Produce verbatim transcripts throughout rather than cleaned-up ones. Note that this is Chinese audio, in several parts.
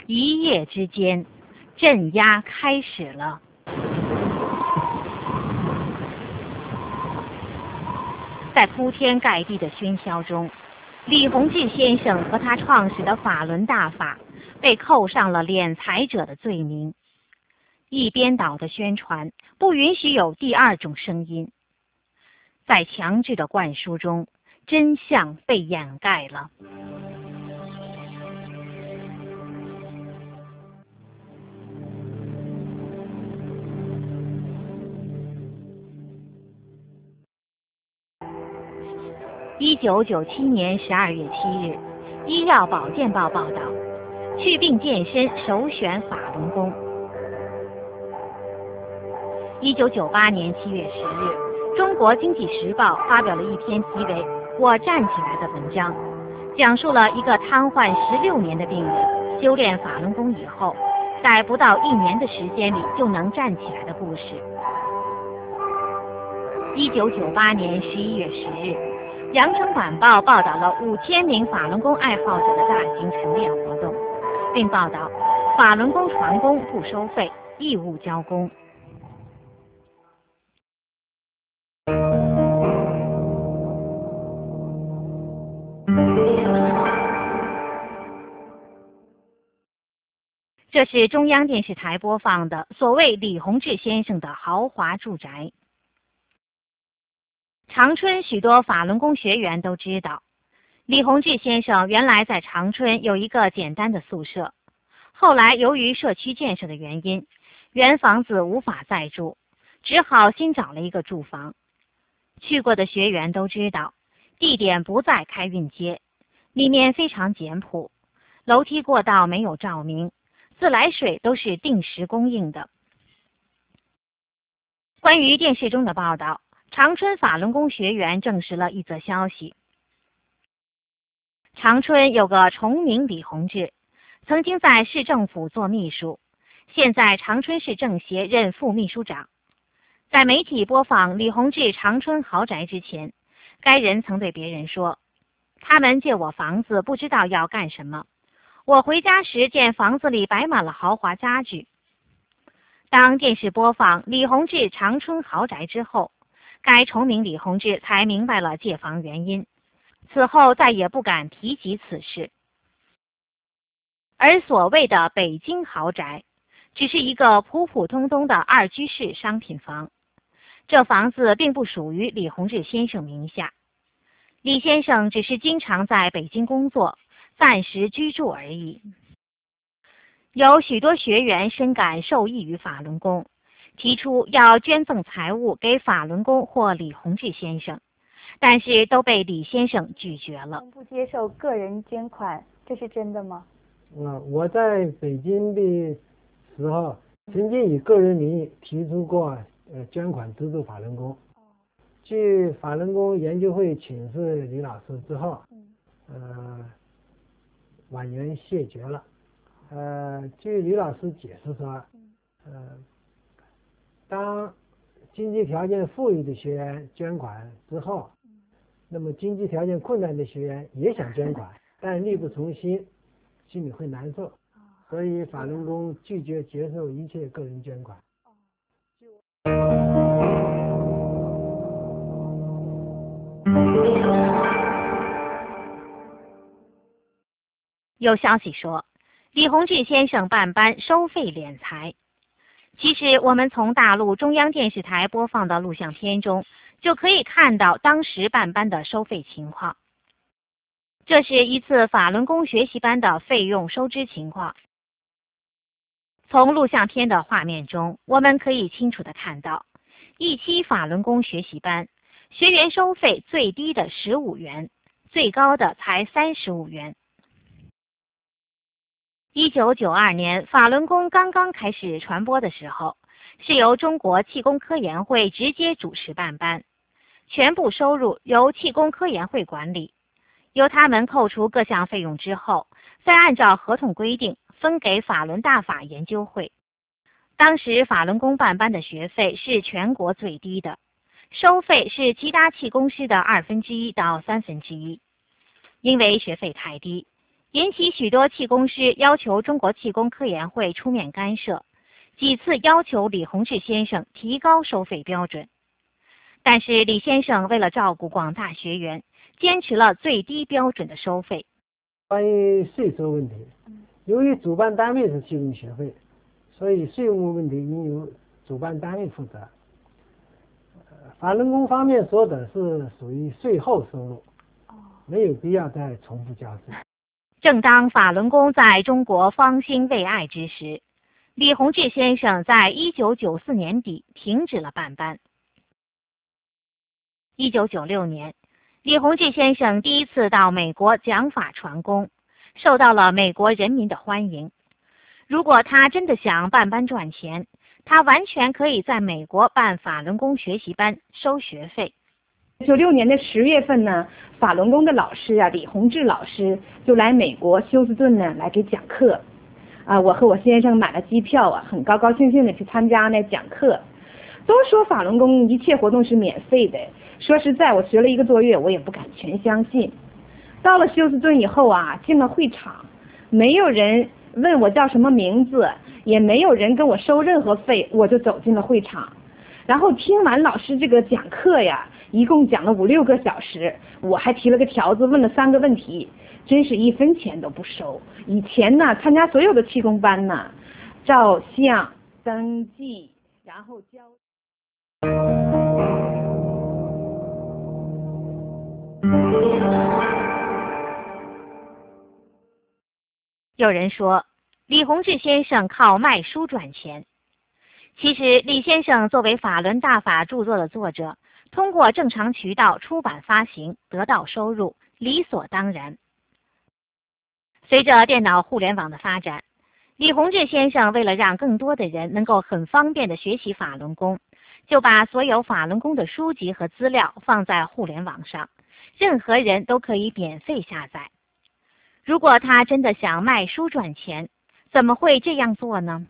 一夜之间，镇压开始了。在铺天盖地的喧嚣中，李洪志先生和他创始的法轮大法被扣上了敛财者的罪名。一边倒的宣传不允许有第二种声音，在强制的灌输中，真相被掩盖了。一九九七年十二月七日，《医药保健报》报道，祛病健身首选法轮功。一九九八年七月十日，中国经济时报发表了一篇题为《我站起来》的文章，讲述了一个瘫痪十六年的病人修炼法轮功以后，在不到一年的时间里就能站起来的故事。一九九八年十一月十日，《羊城晚报》报道了五千名法轮功爱好者的大型晨练活动，并报道法轮功传功不收费，义务交功。这是中央电视台播放的所谓李洪志先生的豪华住宅。长春许多法轮功学员都知道，李洪志先生原来在长春有一个简单的宿舍，后来由于社区建设的原因，原房子无法再住，只好新找了一个住房。去过的学员都知道，地点不在开运街，里面非常简朴，楼梯过道没有照明，自来水都是定时供应的。关于电视中的报道，长春法轮功学员证实了一则消息。长春有个崇明李洪志，曾经在市政府做秘书，现在长春市政协任副秘书长。在媒体播放李洪志长春豪宅之前，该人曾对别人说，他们借我房子不知道要干什么，我回家时见房子里摆满了豪华家具。当电视播放李洪志长春豪宅之后，该崇明李洪志才明白了借房原因，此后再也不敢提及此事。而所谓的北京豪宅，只是一个普普通通的二居室商品房，这房子并不属于李洪志先生名下，李先生只是经常在北京工作，暂时居住而已。有许多学员深感受益于法轮功，提出要捐赠财物给法轮功或李洪志先生，但是都被李先生拒绝了。 不接受个人捐款，这是真的吗？ 啊，我在北京的时候，曾经以个人名义提出过呃捐款资助法轮功。据法轮功研究会请示李老师之后，呃，婉言谢绝了。呃，据李老师解释说，呃，当经济条件富裕的学员捐款之后，那么经济条件困难的学员也想捐款，但力不从心，心里会难受，所以法轮功拒绝接受一切个人捐款。 有消息说，李洪志先生办班收费敛财。其实我们从大陆中央电视台播放的录像片中，就可以看到当时办班的收费情况。这是一次法轮功学习班的费用收支情况。从录像片的画面中，我们可以清楚地看到，一期法轮功学习班，学员收费最低的十五元，最高的才三十五元。一九九二年，法轮功刚刚开始传播的时候，是由中国气功科研会直接主持办班，全部收入由气功科研会管理，由他们扣除各项费用之后，再按照合同规定分给法轮大法研究会。当时法轮功办班的学费是全国最低的，收费是其他气功师的二分之一到三分之一。因为学费太低， 引起许多气功师要求中国气功科研会出面干涉，几次要求李洪志先生提高收费标准。但是李先生为了照顾广大学员，坚持了最低标准的收费。 关于税收问题，由于主办单位是气功协会，所以税务问题应由主办单位负责。法轮功方面说的是属于税后收入，没有必要再重复交税。 正当法轮功在中国方兴未艾之时，李洪志先生在一九九四年底停止了办班。一九九六年，李洪志先生第一次到美国讲法传功，受到了美国人民的欢迎。如果他真的想办班赚钱，他完全可以在美国办法轮功学习班，收学费。 九六年的十月份呢，法轮功的老师啊，李洪志老师就来美国休斯顿呢来给讲课。啊，我和我先生买了机票啊，很高高兴兴的去参加那讲课。都说法轮功一切活动是免费的，说实在，我学了一个多月，我也不敢全相信。到了休斯顿以后啊，进了会场，没有人问我叫什么名字，也没有人跟我收任何费，我就走进了会场。然后听完老师这个讲课呀，一共讲了五六个小时，我还提了个条子，问了三个问题，真是一分钱都不收。以前呢，参加所有的气功班呢，照相、登记，然后交。 有人说，李洪志先生靠卖书赚钱。其实，李先生作为法轮大法著作的作者，通过正常渠道出版发行得到收入，理所当然。随着电脑互联网的发展，李洪志先生为了让更多的人能够很方便的学习法轮功，就把所有法轮功的书籍和资料放在互联网上，任何人都可以免费下载。如果他真的想卖书赚钱，怎么会这样做呢？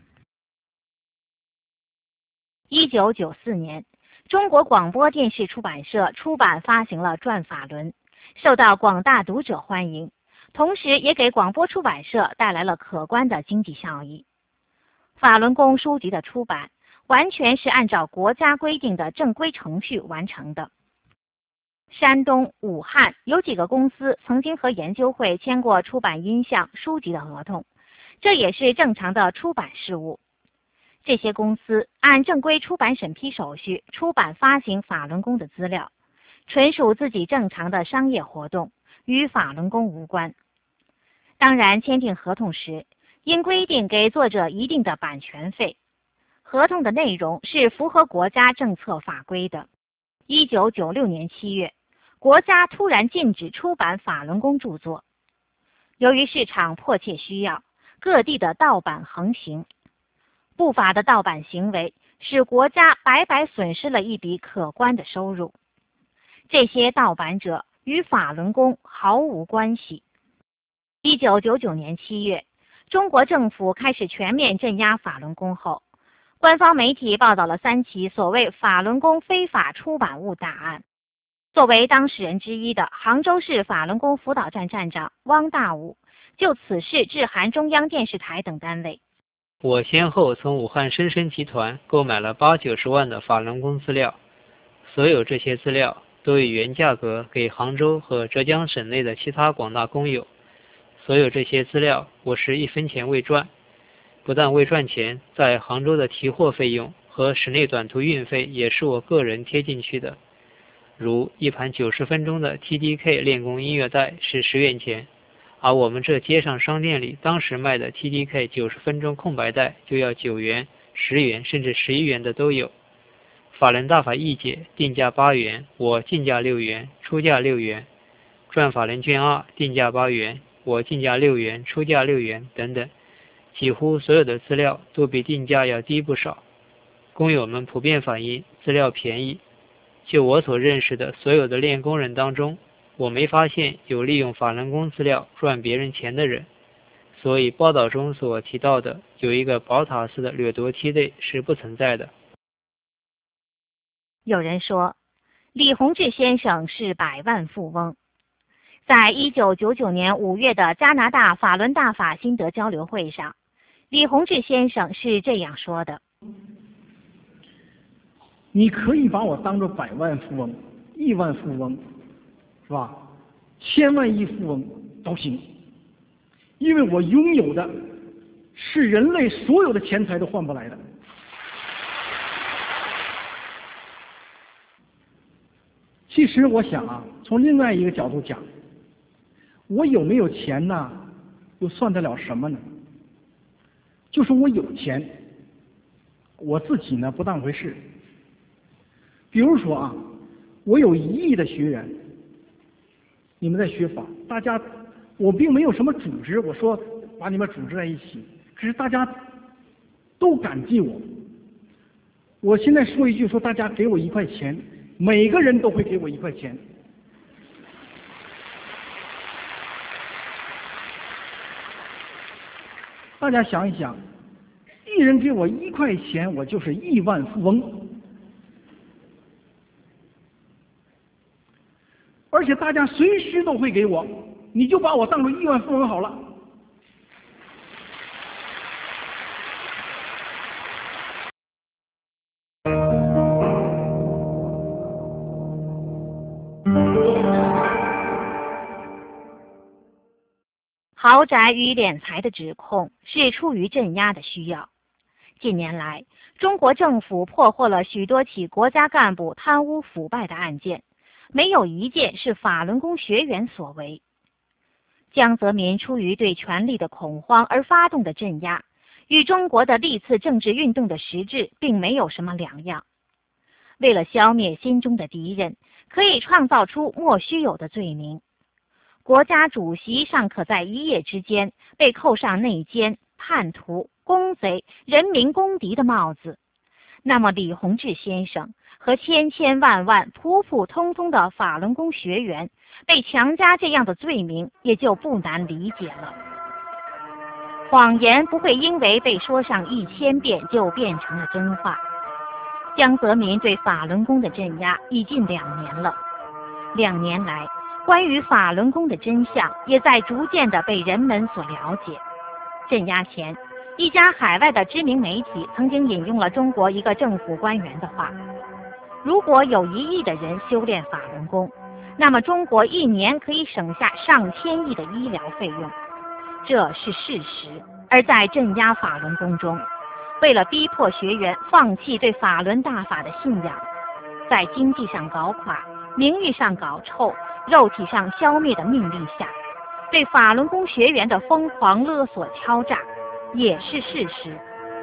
一九九四年，中国广播电视出版社出版发行了《转法轮》，受到广大读者欢迎，同时也给广播出版社带来了可观的经济效益。法轮功书籍的出版完全是按照国家规定的正规程序完成的。山东、武汉有几个公司曾经和研究会签过出版音像书籍的合同，这也是正常的出版事务。这些公司按正规出版审批手续出版发行法轮功的资料，纯属自己正常的商业活动，与法轮功无关。当然，签订合同时应规定给作者一定的版权费，合同的内容是符合国家政策法规的。一九九六年七月，国家突然禁止出版法轮功著作。由于市场迫切需要，各地的盗版横行。不法的盗版行为使国家白白损失了一笔可观的收入。这些盗版者与法轮功毫无关系。一九九九年七月，中国政府开始全面镇压法轮功后，官方媒体报道了三起所谓法轮功非法出版物大案。作为当事人之一的杭州市法轮功辅导站站长汪大武就此事致函中央电视台等单位。 我先后从武汉深深集团购买了八九十万的法轮功资料，所有这些资料都以原价格给杭州和浙江省内的其他广大工友。所有这些资料我是一分钱未赚，不但未赚钱，在杭州的提货费用和室内短途运费也是我个人贴进去的。如一盘九十分钟的 T D K 练功音乐带是十元钱，而我们这街上商店里当时卖的 T D K 九十分钟空白带就要九元、十元甚至十一元的都有。法轮大法一解定价八元，我进价六元，出价六元。转法轮卷二定价八元，我进价六元，出价六元等等，几乎所有的资料都比定价要低不少。工友们普遍反映资料便宜。就我所认识的所有的练功人当中，我没发现有利用法轮功资料赚别人钱的人，所以报道中所提到的有一个宝塔寺的掠夺梯队是不存在的。 有人说，李洪志先生是百万富翁。 在一九九九年五月的加拿大法轮大法心得交流会上，李洪志先生是这样说的： 你可以把我当作百万富翁、亿万富翁，是吧？千万亿富翁都行，因为我拥有的是人类所有的钱财都换不来的。其实我想啊，从另外一个角度讲，我有没有钱呢，又算得了什么呢？就是我有钱，我自己呢不当回事。比如说啊，我有一亿的学员，你们在学法，大家我并没有什么组织，我说把你们组织在一起，可是大家都感激我。我现在说一句，说大家给我一块钱，每个人都会给我一块钱。大家想一想，一人给我一块钱，我就是亿万富翁。而且大家随时都会给我，你就把我当做亿万富翁好了。 豪宅与敛财的指控是出于镇压的需要。近年来，中国政府破获了许多起国家干部贪污腐败的案件，没有一件是法轮功学员所为。江泽民出于对权力的恐慌而发动的镇压，与中国的历次政治运动的实质并没有什么两样。为了消灭心中的敌人，可以创造出莫须有的罪名。国家主席尚可在一夜之间被扣上内奸、叛徒、公贼、人民公敌的帽子，那么李洪志先生和千千万万普普通通的法轮功学员被强加这样的罪名，也就不难理解了。谎言不会因为被说上一千遍就变成了真话。江泽民对法轮功的镇压已近两年了，两年来关于法轮功的真相也在逐渐的被人们所了解。镇压前，一家海外的知名媒体曾经引用了中国一个政府官员的话：如果有一亿的人修炼法轮功，那么中国一年可以省下上千亿的医疗费用。这是事实。而在镇压法轮功中，为了逼迫学员放弃对法轮大法的信仰，在经济上搞垮、名誉上搞臭、肉体上消灭的命令下，对法轮功学员的疯狂勒索敲诈也是事实。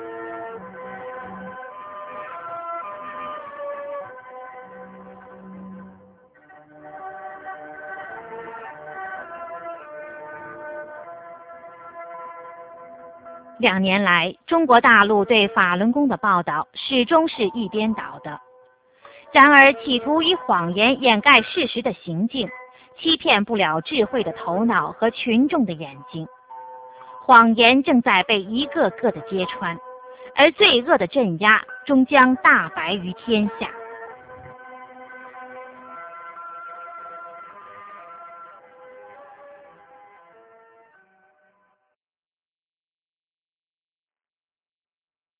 两年来，中国大陆对法轮功的报道始终是一边倒的。然而，企图以谎言掩盖事实的行径，欺骗不了智慧的头脑和群众的眼睛。谎言正在被一个个的揭穿，而罪恶的镇压终将大白于天下。